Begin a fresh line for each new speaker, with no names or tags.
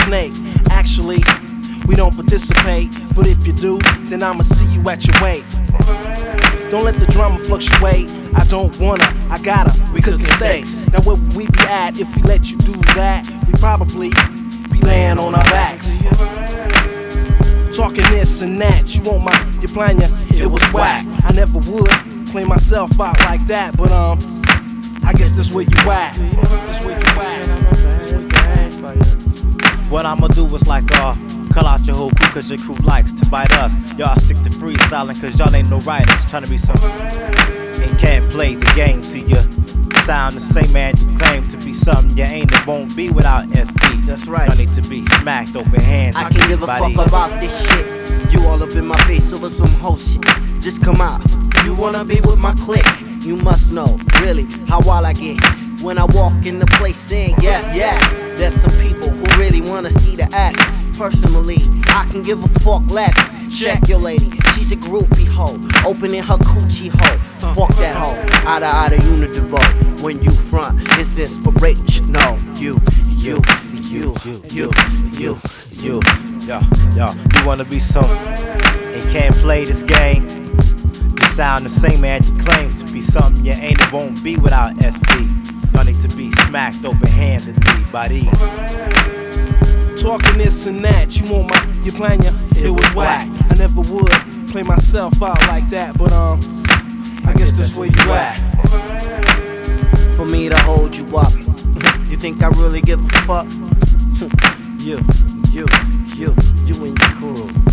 snake. Actually, we don't participate, but if you do, then I'ma see you at your weight. Don't let the drama fluctuate. I don't wanna, I gotta. We cooking steaks. Now where would we be at if we let you do that? We probably be laying on our backs, talking this and that. You want your plan, it was whack. I never would play myself out like that, but I guess that's where you at. That's where you at.
What I'ma do is like call out your whole crew cause your crew likes to bite us. Y'all stick to freestyling cause y'all ain't no writers. Tryna be something and can't play the game. See ya sound the same man, you claim to be something you ain't. It won't be without SP.
That's right.
Y'all need to be smacked open hands.
I can't give a fuck about this shit. You all up in my face over some whole shit. Just come out. You wanna be with my clique? You must know, really, how wild I get when I walk in the place saying yes, yes. There's some people who really wanna see the ass. Personally, I can give a fuck less. Check your lady, she's a groupie hoe, opening her coochie hole. Fuck that hoe, outta Unidivo. When you front, it's inspirational. You.
Yo, you wanna be something and can't play this game. You sound the same man, you claim to be something you ain't. It won't be without SP. Y'all need to be smacked open-handed by these.
Talking this and that, you want your plan, it was whack. I never would play myself out like that, but I guess that's where you at.
For me to hold you up, you think I really give a fuck? You and your crew.